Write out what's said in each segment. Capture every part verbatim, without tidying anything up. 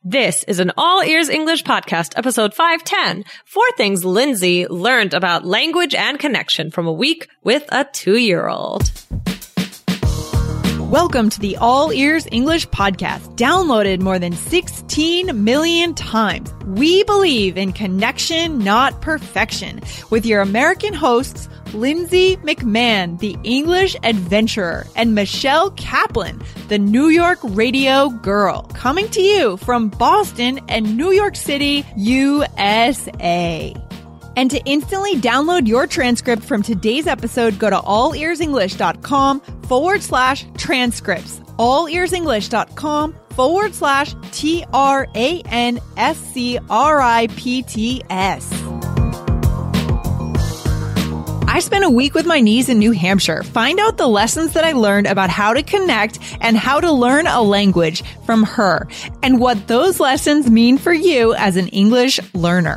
This is an All Ears English podcast, episode five ten. Four things Lindsay learned about language and connection from a week with a two-year-old. Welcome to the All Ears English podcast, downloaded more than sixteen million times. We believe in connection, not perfection, with your American hosts, Lindsay McMahon, the English adventurer, and Michelle Kaplan, the New York radio girl, coming to you from Boston and New York City, U S A. And to instantly download your transcript from today's episode, go to allearsenglish.com forward slash transcripts. Allearsenglish.com forward slash T R A N S C R I P T S. I spent a week with my niece in New Hampshire. Find out the lessons that I learned about how to connect and how to learn a language from her, and what those lessons mean for you as an English learner.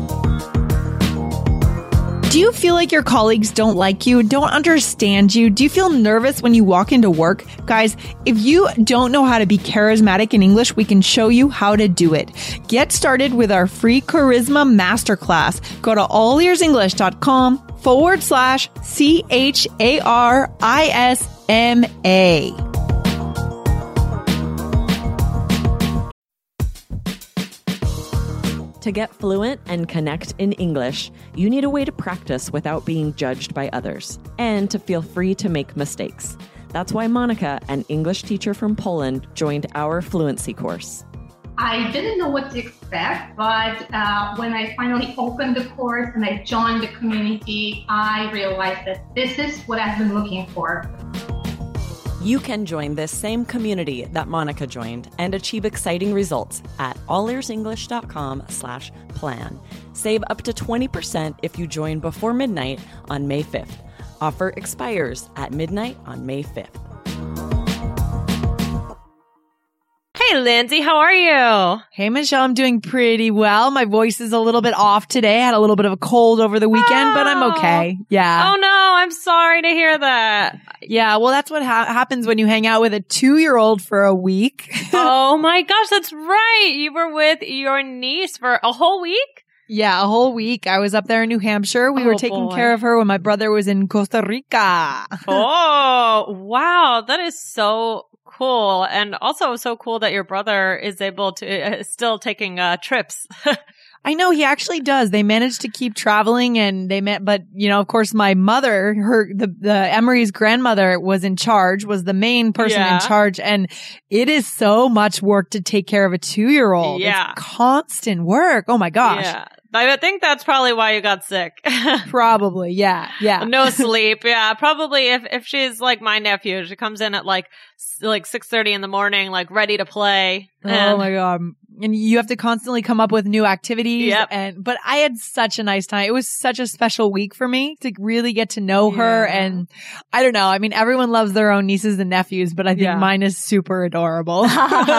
Do you feel like your colleagues don't like you, don't understand you? Do you feel nervous when you walk into work? Guys, if you don't know how to be charismatic in English, we can show you how to do it. Get started with our free Charisma Masterclass. Go to allearsenglish.com forward slash C H A R I S M A. To get fluent and connect in English, you need a way to practice without being judged by others, and to feel free to make mistakes. That's why Monica, an English teacher from Poland, joined our fluency course. I didn't know what to expect, but uh, when I finally opened the course and I joined the community, I realized that this is what I've been looking for. You can join this same community that Monica joined and achieve exciting results at allearsenglish.com slash plan. Save up to twenty percent if you join before midnight on May fifth. Offer expires at midnight on May fifth. Hey, Lindsay, how are you? Hey, Michelle, I'm doing pretty well. My voice is a little bit off today. I had a little bit of a cold over the weekend, oh. but I'm okay. Yeah. Oh, no, I'm sorry to hear that. Yeah, well, that's what ha- happens when you hang out with a two-year-old for a week. Oh, my gosh, that's right. You were with your niece for a whole week? Yeah, a whole week. I was up there in New Hampshire. We oh, were taking boy. care of her when my brother was in Costa Rica. Oh, wow. That is so cool. And also so cool that your brother is able to uh, still taking uh, trips. I know, he actually does. They managed to keep traveling, and they met, but you know, of course, my mother, her, the, the Emery's grandmother was in charge, was the main person yeah. in charge. And it is so much work to take care of a two-year-old. Yeah. It's constant work. Oh my gosh. Yeah. I think that's probably why you got sick. Probably. Yeah. Yeah. No sleep. Yeah. Probably if, if she's like my nephew, she comes in at like, like six thirty in the morning, like ready to play. And oh my God. And you have to constantly come up with new activities. Yep. And, but I had such a nice time. It was such a special week for me to really get to know yeah. her. And I don't know. I mean, everyone loves their own nieces and nephews, but I think yeah. mine is super adorable.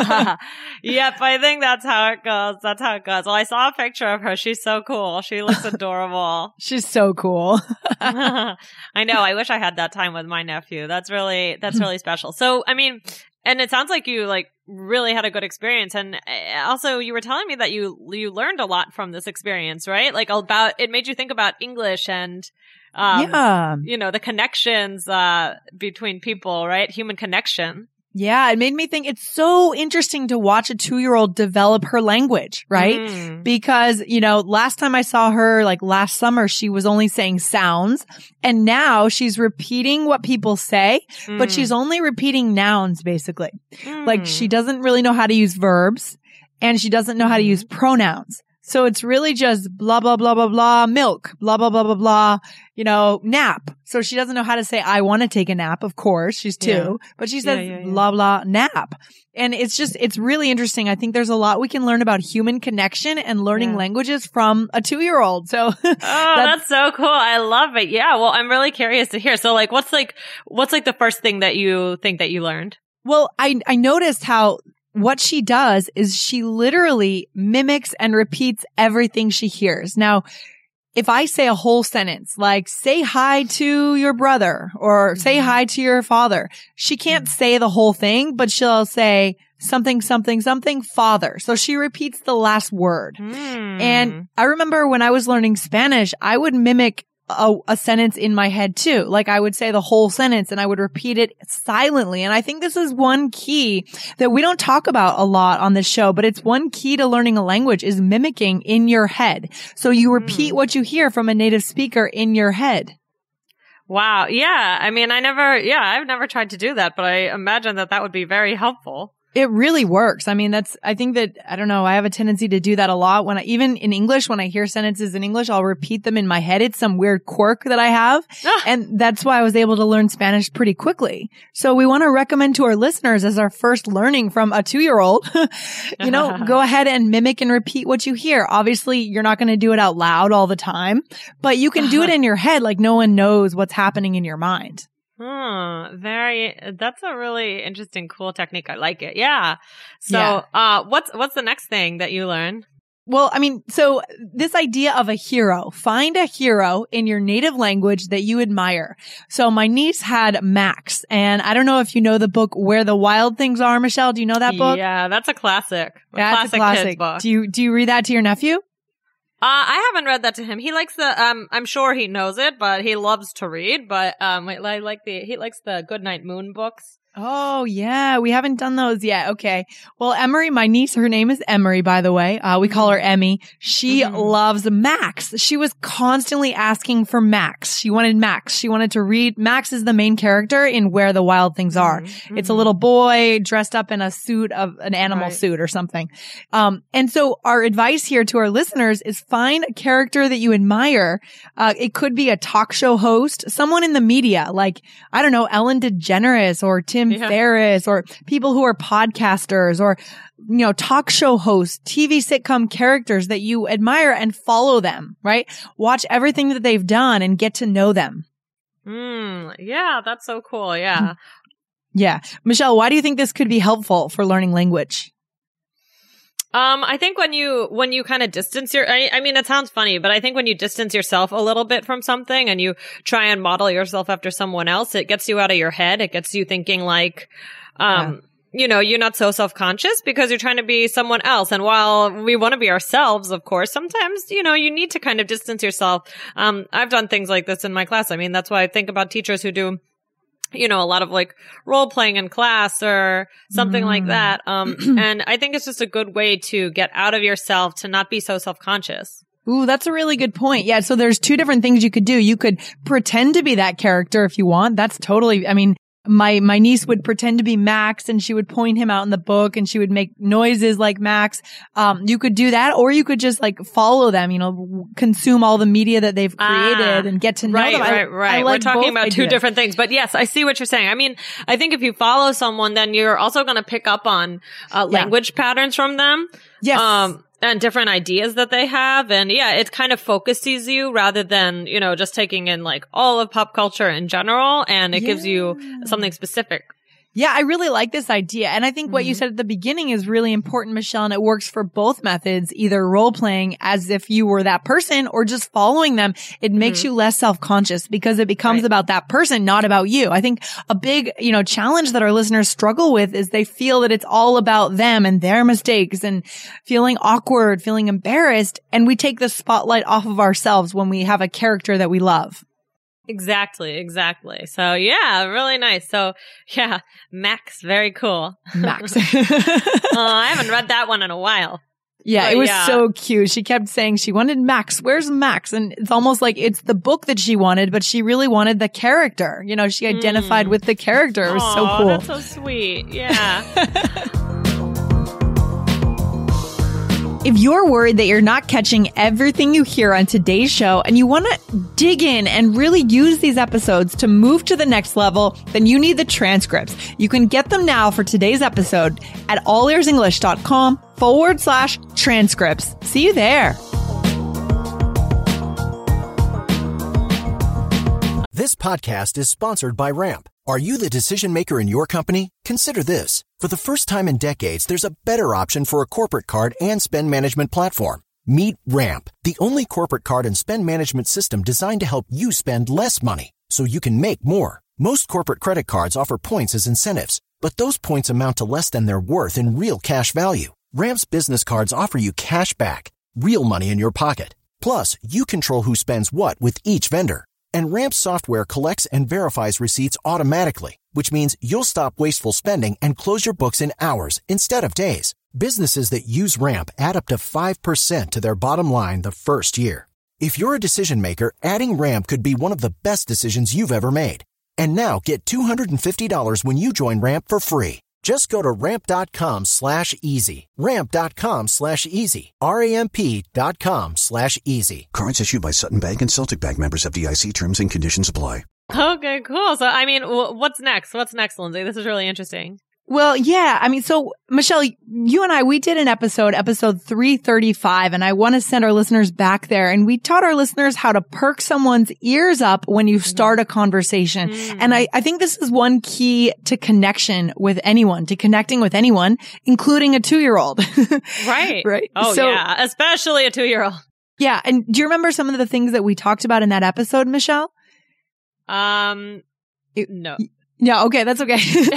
Yep. I think that's how it goes. That's how it goes. Well, I saw a picture of her. She's so cool. She looks adorable. She's so cool. I know. I wish I had that time with my nephew. That's really, that's really special. So, I mean, and it sounds like you like really had a good experience. And also you were telling me that you, you learned a lot from this experience, right? Like about, it made you think about English and, um, yeah. you know, the connections, uh, between people, right? Human connection. Yeah, it made me think it's so interesting to watch a two-year-old develop her language, right? Mm. Because, you know, last time I saw her, like last summer, she was only saying sounds, and now she's repeating what people say, mm. but she's only repeating nouns, basically. Mm. Like, she doesn't really know how to use verbs, and she doesn't know how to use pronouns. So it's really just blah, blah, blah, blah, blah, milk, blah, blah, blah, blah, blah, you know, nap. So she doesn't know how to say, I want to take a nap. Of course, she's two, yeah. but she says, yeah, yeah, yeah. blah, blah, nap. And it's just, it's really interesting. I think there's a lot we can learn about human connection and learning yeah. languages from a two-year-old. So, oh, that's, that's so cool. I love it. Yeah. Well, I'm really curious to hear. So like, what's like, what's like the first thing that you think that you learned? Well, I, I noticed how what she does is she literally mimics and repeats everything she hears. Now, if I say a whole sentence, like say hi to your brother or say hi to your father, she can't say the whole thing, but she'll say something, something, something, father. So she repeats the last word. Mm. And I remember when I was learning Spanish, I would mimic A, a sentence in my head too. Like I would say the whole sentence and I would repeat it silently. And I think this is one key that we don't talk about a lot on this show, but it's one key to learning a language is mimicking in your head. So you repeat mm. what you hear from a native speaker in your head. Wow. Yeah. I mean, I never, yeah, I've never tried to do that, but I imagine that that would be very helpful. It really works. I mean, that's, I think that, I don't know, I have a tendency to do that a lot when I, even in English, when I hear sentences in English, I'll repeat them in my head. It's some weird quirk that I have. And that's why I was able to learn Spanish pretty quickly. So we want to recommend to our listeners as our first learning from a two-year-old, you know, go ahead and mimic and repeat what you hear. Obviously, you're not going to do it out loud all the time, but you can do it in your head like no one knows what's happening in your mind. Hmm. Very, that's a really interesting, cool technique. I like it. Yeah. So, Yeah. uh, what's, what's the next thing that you learn? Well, I mean, so this idea of a hero, find a hero in your native language that you admire. So my niece had Max, and I don't know if you know the book Where the Wild Things Are, Michelle. Do you know that book? Yeah, that's a classic. A That's classic, a classic. kids book. Do you, do you read that to your nephew? Uh, I haven't read that to him. He likes the, um, I'm sure he knows it, but he loves to read, but, um, I like the, he likes the Goodnight Moon books. Oh, yeah. We haven't done those yet. Okay. Well, Emery, my niece, her name is Emery, by the way. Uh, we call her Emmy. She Mm-hmm. loves Max. She was constantly asking for Max. She wanted Max. She wanted to read. Max is the main character in Where the Wild Things Are. Mm-hmm. It's a little boy dressed up in a suit of an animal Right. suit or something. Um, and so our advice here to our listeners is find a character that you admire. Uh, it could be a talk show host, someone in the media, like, I don't know, Ellen DeGeneres or Tim Yeah. Ferriss, or people who are podcasters, or, you know, talk show hosts, T V sitcom characters that you admire and follow them, right? Watch everything that they've done and get to know them. Mm, yeah, that's so cool. Yeah. Yeah. Michelle, why do you think this could be helpful for learning language? Um, I think when you, when you kind of distance your, I, I mean, it sounds funny, but I think when you distance yourself a little bit from something and you try and model yourself after someone else, it gets you out of your head. It gets you thinking like, um, yeah. you know, you're not so self-conscious because you're trying to be someone else. And while we want to be ourselves, of course, sometimes, you know, you need to kind of distance yourself. Um, I've done things like this in my class. I mean, that's why I think about teachers who do, you know, a lot of like role playing in class or something mm. like that. Um, and I think it's just a good way to get out of yourself, to not be so self-conscious. Ooh, that's a really good point. Yeah. So there's two different things you could do. You could pretend to be that character if you want. That's totally, I mean, my, my niece would pretend to be Max and she would point him out in the book and she would make noises like Max. Um, you could do that, or you could just like follow them, you know, consume all the media that they've created ah, and get to know right, them. Right, I, right, right. I like We're talking about ideas. two different things, but yes, I see what you're saying. I mean, I think if you follow someone, then you're also going to pick up on uh, language yeah. patterns from them. Yes. Um, and different ideas that they have. And yeah, it kind of focuses you rather than, you know, just taking in like all of pop culture in general. And it yeah. gives you something specific. Yeah, I really like this idea. And I think what mm-hmm. you said at the beginning is really important, Michelle, and it works for both methods, either role playing as if you were that person or just following them. It makes mm-hmm. you less self-conscious because it becomes right. about that person, not about you. I think a big, you know, challenge that our listeners struggle with is they feel that it's all about them and their mistakes and feeling awkward, feeling embarrassed. And we take the spotlight off of ourselves when we have a character that we love. Exactly, exactly. So yeah, really nice. So yeah, Max, very cool. Max. uh, I haven't read that one in a while. Yeah, but it was yeah. so cute. She kept saying she wanted Max. Where's Max? And it's almost like it's the book that she wanted, but she really wanted the character. You know, she identified mm. with the character. It was Aww, so cool. That's so sweet. Yeah. If you're worried that you're not catching everything you hear on today's show and you want to dig in and really use these episodes to move to the next level, then you need the transcripts. You can get them now for today's episode at allearsenglish.com forward slash transcripts. See you there. This podcast is sponsored by Ramp. Are you the decision maker in your company? Consider this. For the first time in decades, there's a better option for a corporate card and spend management platform. Meet Ramp, the only corporate card and spend management system designed to help you spend less money so you can make more. Most corporate credit cards offer points as incentives. But those points amount to less than their worth in real cash value. Ramp's business cards offer you cash back, real money in your pocket. Plus, you control who spends what with each vendor. And Ramp software collects and verifies receipts automatically, which means you'll stop wasteful spending and close your books in hours instead of days. Businesses that use Ramp add up to five percent to their bottom line the first year. If you're a decision maker, adding Ramp could be one of the best decisions you've ever made. And now get two hundred fifty dollars when you join Ramp for free. Just go to ramp.com slash easy. Ramp.com slash easy. R-A-M-P dot com slash easy. Cards issued by Sutton Bank and Celtic Bank, members of F D I C. Terms and conditions apply. Okay, cool. So, I mean, w- what's next? What's next, Lindsay? This is really interesting. Well, yeah. I mean, so Michelle, you and I, we did an episode, episode three thirty-five, and I want to send our listeners back there. And we taught our listeners how to perk someone's ears up when you start a conversation. Mm. And I, I think this is one key to connection with anyone, to connecting with anyone, including a two-year-old. Right. Right. Oh, so, yeah. Especially a two-year-old. Yeah. And do you remember some of the things that we talked about in that episode, Michelle? Um, it, no. Yeah, okay, that's okay. So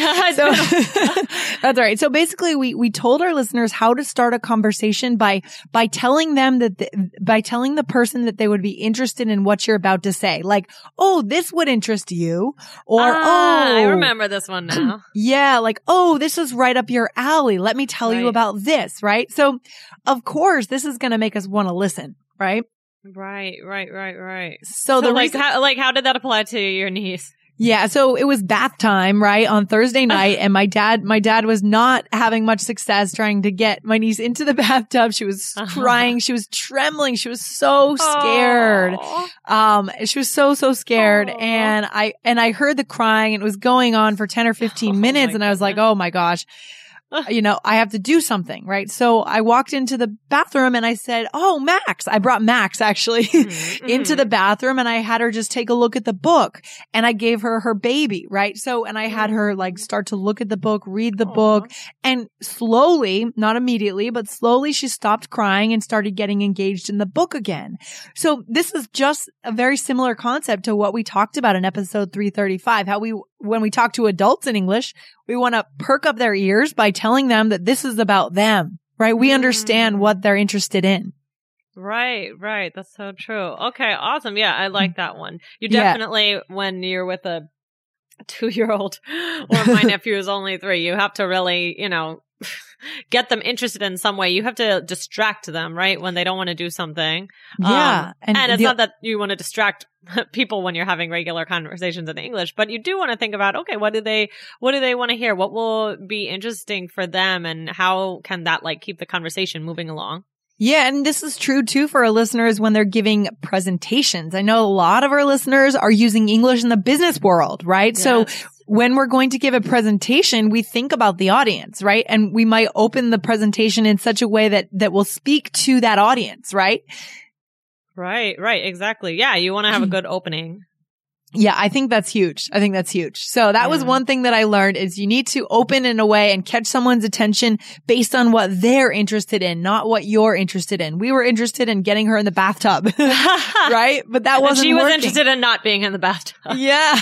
that's all right. So basically we we told our listeners how to start a conversation by by telling them that the, by telling the person that they would be interested in what you're about to say. Like, "Oh, this would interest you." Or, ah, "Oh, I remember this one now." Yeah, like, "Oh, this is right up your alley. Let me tell right. you about this," right? So, of course, this is going to make us want to listen, right? Right, right, right, right. So, so the like reason- how like how did that apply to your niece? Yeah. So it was bath time, right, on Thursday night. And my dad, my dad was not having much success trying to get my niece into the bathtub. She was crying. She was trembling. She was so scared. Aww. Um, she was so, so scared. Aww. And I, and I heard the crying, and it was going on for ten or fifteen oh minutes. And I was like, oh my gosh. You know, I have to do something, right? So I walked into the bathroom and I said, "Oh, Max." I brought Max actually mm-hmm. into the bathroom, and I had her just take a look at the book, and I gave her her baby, right? So, and I had her like start to look at the book, read the Aww. book, and slowly, not immediately, but slowly she stopped crying and started getting engaged in the book again. So this is just a very similar concept to what we talked about in episode three thirty-five, how we, when we talk to adults in English, we want to perk up their ears by telling them that this is about them, right? We understand what they're interested in. Right, right. That's so true. Okay, awesome. Yeah, I like that one. You definitely, yeah. when you're with a two-year-old, or my nephew is only three, you have to really, you know, get them interested in some way. You have to distract them, right? When they don't want to do something. Yeah. Um, and, and it's the, not that you want to distract people when you're having regular conversations in English, but you do want to think about, okay, what do they, what do they want to hear? What will be interesting for them? And how can that like keep the conversation moving along? Yeah, and this is true too for our listeners when they're giving presentations. I know a lot of our listeners are using English in the business world, right? Yes. So when we're going to give a presentation, we think about the audience, right? And we might open the presentation in such a way that, that will speak to that audience, right? Right, right, exactly. Yeah, you want to have a good opening. Yeah, I think that's huge. I think that's huge. So that yeah. was one thing that I learned is you need to open in a way and catch someone's attention based on what they're interested in, not what you're interested in. We were interested in getting her in the bathtub, right? But that wasn't She was working. interested in not being in the bathtub. Yeah,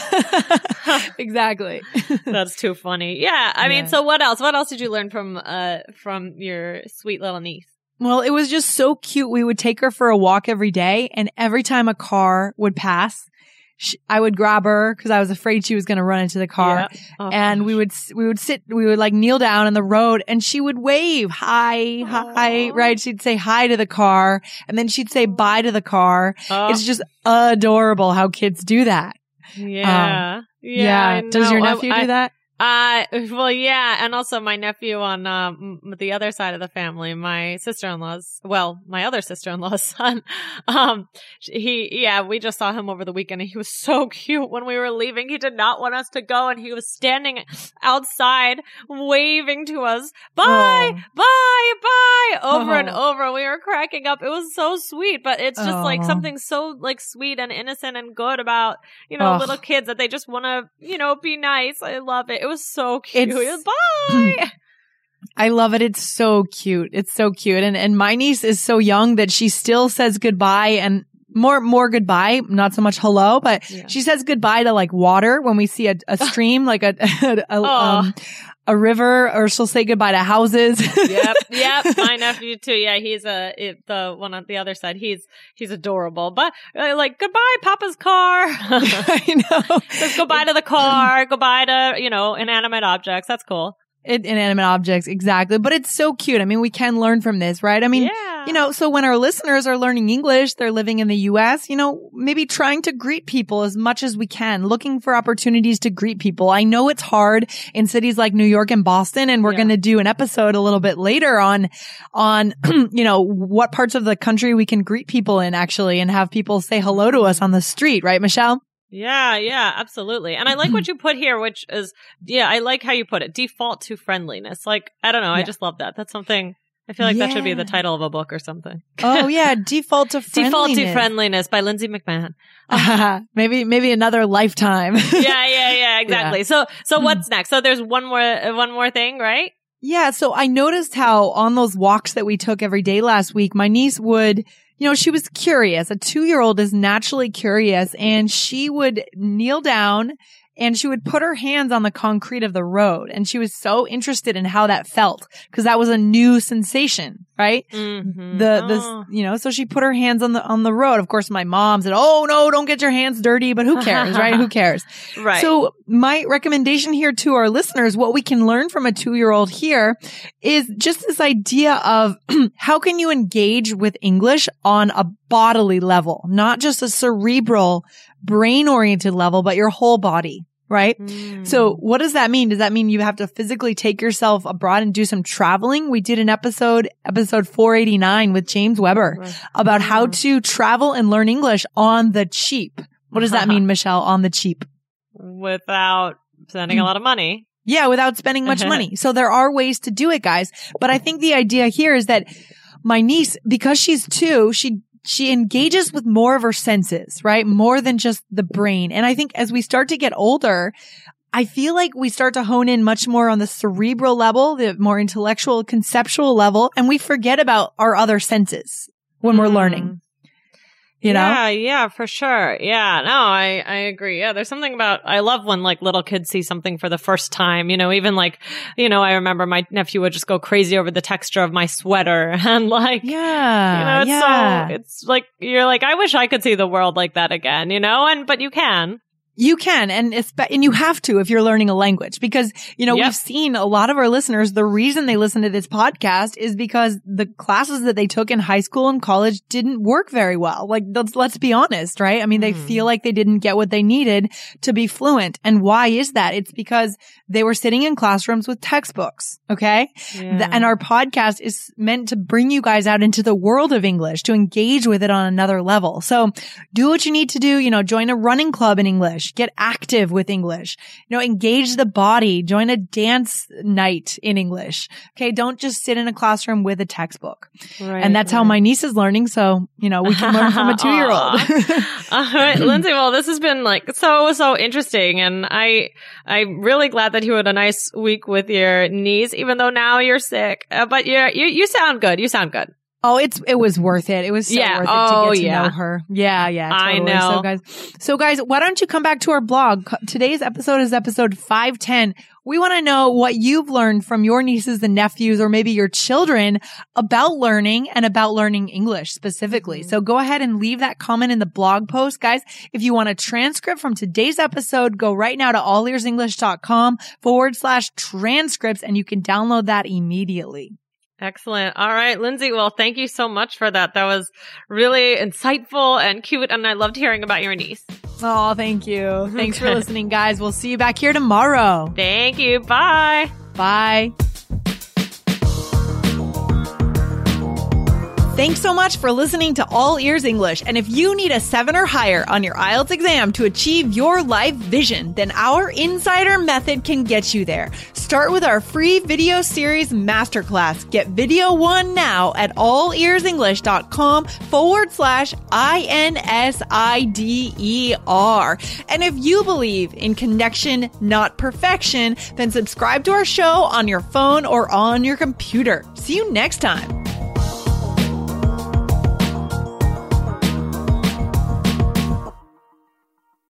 exactly. That's too funny. Yeah, I yeah. mean, so what else? What else did you learn from uh from your sweet little niece? Well, it was just so cute. We would take her for a walk every day, and every time a car would pass, She, I would grab her because I was afraid she was going to run into the car. Yeah. Oh, and gosh. we would, we would sit, we would like kneel down on the road, and she would wave, hi, hi, right? She'd say hi to the car, and then she'd say bye to the car. Oh. It's just adorable how kids do that. Yeah. Um, yeah. yeah. Does your nephew I, do that? Uh, well, yeah. And also my nephew on, um, the other side of the family, my sister-in-law's, well, my other sister-in-law's son, um, he, yeah, we just saw him over the weekend, and he was so cute when we were leaving. He did not want us to go, and he was standing outside waving to us, bye, oh. bye, bye, over oh. and over. We were cracking up. It was so sweet, but it's just oh. like something so like sweet and innocent and good about, you know, oh. little kids that they just want to, you know, be nice. I love it. It was so cute. It's, bye. I love it. It's so cute. It's so cute. And and my niece is so young that she still says goodbye, and more more goodbye, not so much hello, but yeah. she says goodbye to like water when we see a, a stream, like a, a, a um a river, or she'll say goodbye to houses. Yep, yep. My nephew too. Yeah, he's a it, the one on the other side. He's he's adorable, but uh, like goodbye, Papa's car. I know. Says goodbye to the car. Goodbye to you know inanimate objects. That's cool. It, inanimate objects, exactly. But it's so cute. I mean, we can learn from this, right? I mean, yeah. you know, so when our listeners are learning English, they're living in the U S, you know, maybe trying to greet people as much as we can, looking for opportunities to greet people. I know it's hard in cities like New York and Boston, and we're Yeah. going to do an episode a little bit later on, on, you know, what parts of the country we can greet people in actually and have people say hello to us on the street, right, Michelle? Yeah, yeah, absolutely. And I like what you put here, which is, yeah, I like how you put it. Default to friendliness. Like, I don't know. I Yeah. just love that. That's something, I feel like that should be the Yeah. title of a book or something. Oh yeah, default to friendliness. Default to friendliness by Lindsay McMahon. maybe, maybe another lifetime. yeah, yeah, yeah, exactly. Yeah. So, so what's next? So there's one more, uh, one more thing, right? Yeah, so I noticed how on those walks that we took every day last week, my niece would, you know, she was curious. A two-year-old is naturally curious, and she would kneel down and she would put her hands on the concrete of the road. And she was so interested in how that felt because that was a new sensation, right? Mm-hmm. The, Oh. the, you know, so she put her hands on the, on the road. Of course, my mom said, oh no, don't get your hands dirty, but who cares, right? Who cares? Right. So my recommendation here to our listeners, what we can learn from a two-year-old here is just this idea of how can you engage with English on a bodily level, not just a cerebral, brain-oriented level, but your whole body. Right? Mm. So what does that mean? Does that mean you have to physically take yourself abroad and do some traveling? We did an episode, episode four eighty-nine with James Weber Right. about how to travel and learn English on the cheap. What does that mean, Michelle, on the cheap? Without spending a lot of money. Yeah, without spending much money. So there are ways to do it, guys. But I think the idea here is that my niece, because she's two, she she engages with more of her senses, right? More than just the brain. And I think as we start to get older, I feel like we start to hone in much more on the cerebral level, the more intellectual, conceptual level, and we forget about our other senses when we're Mm. learning. You know? Yeah, yeah, for sure. Yeah, no, I, I agree. Yeah, there's something about, I love when like little kids see something for the first time, you know, even like, you know, I remember my nephew would just go crazy over the texture of my sweater and like, Yeah. you know, it's yeah. so, it's like, you're like, I wish I could see the world like that again, you know, and, but you can. You can, and it's, and you have to if you're learning a language because, you know, Yep. we've seen a lot of our listeners, the reason they listen to this podcast is because the classes that they took in high school and college didn't work very well. Like, let's, let's be honest, right? I mean, they Mhm. feel like they didn't get what they needed to be fluent. And why is that? It's because they were sitting in classrooms with textbooks, okay? Yeah. The- and our podcast is meant to bring you guys out into the world of English, to engage with it on another level. So do what you need to do, you know, join a running club in English, get active with English, you know, engage the body, join a dance night in English. Okay. Don't just sit in a classroom with a textbook. Right, And that's how right. my niece is learning. So, you know, we can learn from a two year old. All right, Lindsay. Well, this has been like so so interesting, and I I'm really glad that you had a nice week with your niece, even though now you're sick. Uh, but you're, you you sound good. You sound good. Oh, it's, it was worth it. It was so Yeah. worth it Oh, to get to yeah. know her. Yeah. Yeah. I Totally. know. So guys, so guys, why don't you come back to our blog? Co- Today's episode is episode five ten. We want to know what you've learned from your nieces and nephews or maybe your children about learning and about learning English specifically. Mm-hmm. So go ahead and leave that comment in the blog post, guys. If you want a transcript from today's episode, go right now to allearsenglish.com forward slash transcripts and you can download that immediately. Excellent. All right, Lindsay. Well, thank you so much for that. That was really insightful and cute, and I loved hearing about your niece. Oh, thank you. Thanks for listening, guys. We'll see you back here tomorrow. Thank you. Bye. Bye. Thanks so much for listening to All Ears English. And if you need a seven or higher on your I E L T S exam to achieve your life vision, then our Insider Method can get you there. Start with our free video series masterclass. Get video one now at allearsenglish.com forward slash I N S I D E R. And if you believe in connection, not perfection, then subscribe to our show on your phone or on your computer. See you next time.